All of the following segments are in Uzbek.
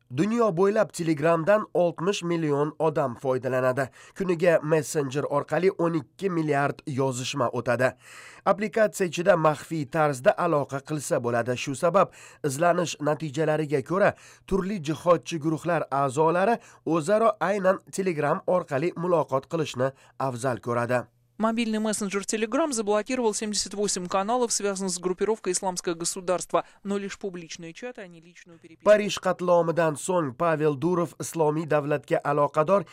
Dunyo bo'ylab Telegramdan 60 million odam foydalanadi. Kuniga Messenger orqali 12 milliard yozishma o'tadi. Aplikatsiya ichida maxfiy tarzda aloqa qilsa bo'ladi. Shu sabab izlanish natijalariga ko'ra turli jihodchi guruhlar a'zolari o'zaro aynan Telegram orqali muloqot qilishni afzal ko'radi. Мобильный мессенджер Telegram заблокировал 78 каналов, связанных с группировкой «Исламское государство», но лишь публичные чаты, а не личную переписку. Parij qatlomidan so'ng Pavel Durov Islomiy davlatga aloqador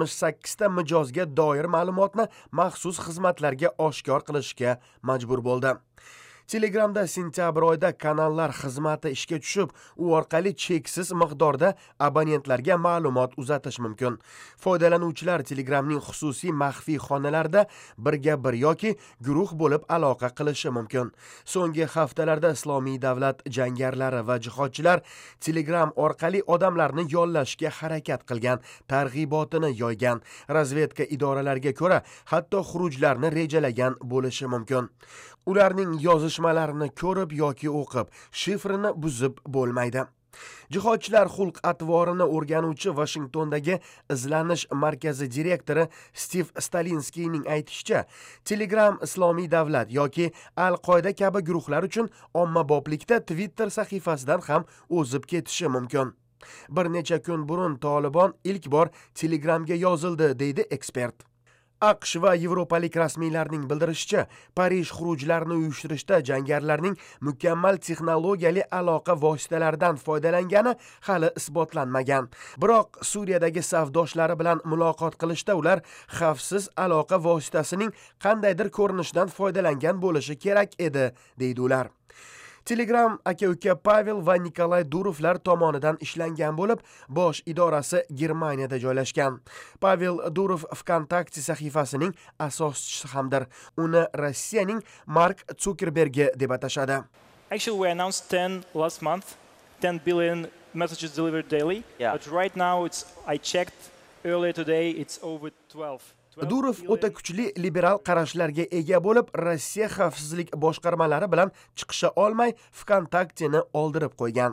78 ta mijozga doir ma'lumotni maxsus xizmatlarga oshkor qilishga majbur bo'ldi. Telegramda sentabr oyida kanallar xizmati ishga tushib, u orqali cheksiz miqdorda abonentlarga ma'lumot uzatish mumkin. Foydalanuvchilar Telegramning xususiy maxfiy xonalarida birga bir yoki guruh bo'lib aloqa qilishi mumkin. So'nggi haftalarda Islomiy davlat jangarlari va jihodchilar Telegram orqali odamlarni yollashga harakat qilgan, targ'ibotini yoygan. Razvedka idoralariga ko'ra, hatto xurujlarni rejalagan bo'lishi mumkin. Ularning yozishmalarini ko'rib yoki o'qib, shifrini buzib bo'lmaydi. Jihodchilar xulq-atvorini o'rganuvchi Washingtondagi izlanish markazi direktori Stiv Stalinskiyning aytishicha, Telegram Islomiy davlat yoki Al-Qoida kabi guruhlar uchun ommaboplikda Twitter sahifasidan ham o'zib ketishi mumkin. Bir necha kun burun Tolibon ilk bor Telegramga yozildi, deydi ekspert. AQSh va yevropalik rasmiylarning bildirishicha, Parij xurujlarini uyushtirishda jangarilarning mukammal texnologiyali aloqa vositalaridan foydalangani hali isbotlanmagan. Biroq Suriyadagi safdoshlari bilan muloqot qilishda ular xavfsiz aloqa vositasining qandaydir ko'rinishidan foydalangan bo'lishi kerak edi, deydi ular. Telegram aka-uka Pavel va Nikolay Durovlar tomonidan ishlangan bo'lib, bosh idorasi Germaniyada joylashgan. Pavel Durov VKontakte sahifasining asoschisi hamdir. Uni Rossiyaning Mark Zuckerbergi deb atashadi. Actually, we announced 10 last month, 10 billion messages delivered daily. Yeah. But right now, I checked earlier today, it's over 12. Durov o'ta kuchli liberal qarashlarga ega bo'lib, Rossiya xavfsizlik boshqarmalari bilan chiqisha olmay VKontakteni oldirib qo'ygan.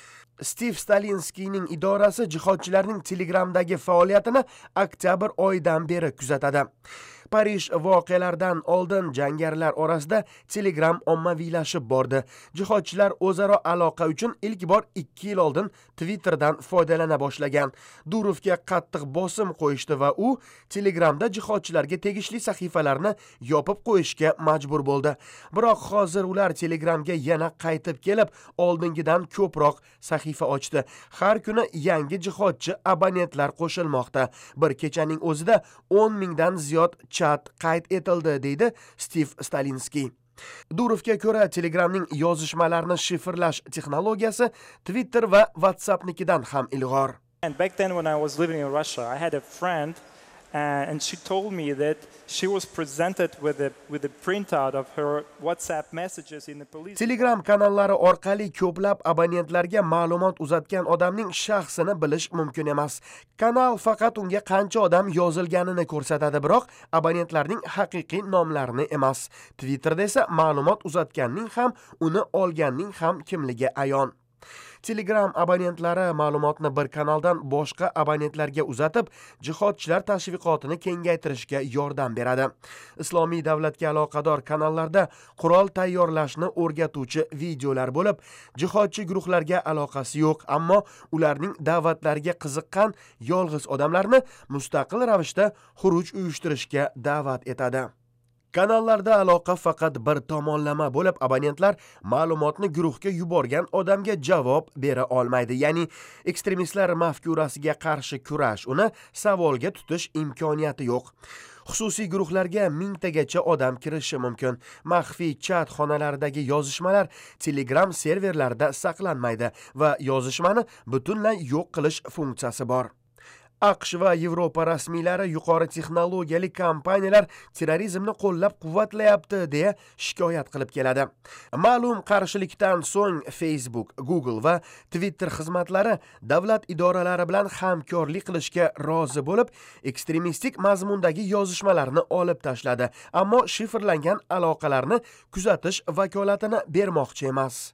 Stiv Stalinskiyning idorasi jihodchilarning Telegramdagi faoliyatini oktyabr oyidan beri kuzatadi. Parij voqealaridan oldin jangarilar orasida Telegram ommaviylashib bordi. Jihodchilar o'zaro aloqa uchun ilk bor 2 yil oldin Twitterdan foydalana boshlagan. Durovga qattiq bosim qo'yishdi va u Telegramda jihodchilarga tegishli sahifalarni yopib qo'yishga majbur bo'ldi. Biroq hozir ular Telegramga yana qaytib kelib, oldingidan ko'proq sahifa ochdi. Har kuni yangi jihodchi abonentlar qo'shilmoqda. Bir kechaning o'zida 10 mingdan ziyod chat qayd etildi, deydi Stiv Stalinskiy. Durovga ko'ra, Telegramning yozishmalarini shifrlash texnologiyasi Twitter va WhatsAppnikidan ham ilg'or. And back then when I was living in Russia, I had a friend and she told me that she was presented with a printout of her WhatsApp messages in the police. Telegram kanallari orqali ko'plab abonentlarga ma'lumot uzatgan odamning shaxsini bilish mumkin emas. Kanal faqat unga qancha odam yozilganini ko'rsatadi, biroq abonentlarning haqiqiy nomlarini emas. Twitterda esa ma'lumot uzatganning ham, uni olganning ham kimligi ayon. Telegram abonentlari ma'lumotni bir kanaldan boshqa abonentlarga uzatib, jihodchilar tashviqotini kengaytirishga yordam beradi. Islomiy davlatga aloqador kanallarda qurol tayyorlashni o'rgatuvchi videolar bo'lib, jihodchi guruhlarga aloqasi yo'q, ammo ularning da'vatlariga qiziqqan yolg'iz odamlarni mustaqil ravishda xuruj uyushtirishga da'vat etadi. Kanallarda aloqa faqat bir tomonlama bo'lib, abonentlar ma'lumotni guruhga yuborgan odamga javob bera olmaydi. Ya'ni ekstremistlar mafkurasiga qarshi kurash, uni savolga tutish imkoniyati yo'q. Xususiy guruhlarga 1000 tagacha odam kirishi mumkin. Maxfiy chat xonalaridagi yozishmalar Telegram serverlarida saqlanmaydi va yozishmani butunlay yo'q qilish funksiyasi bor. AQSh va Yevropa rasmiylari yuqori texnologiyali kompaniyalar terrorizmni qo'llab-quvvatlayapti deya shikoyat qilib keladi. Ma'lum qarshilikdan so'ng Facebook, Google va Twitter xizmatlari davlat idoralari bilan hamkorlik qilishga rozi bo'lib, ekstremistik mazmundagi yozishmalarni olib tashladi, ammo shifrlangan aloqalarni kuzatish vakolatini bermoqchi emas.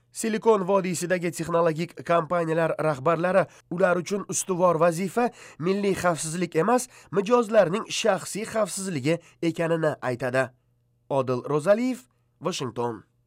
Silikon vodiysidagi texnologik kompaniyalar rahbarlari ular uchun ustuvor vazifa milliy xavfsizlik emas, mijozlarning shaxsiy xavfsizligi ekanini aytadi. Odil Ro'zaliyev, Washington.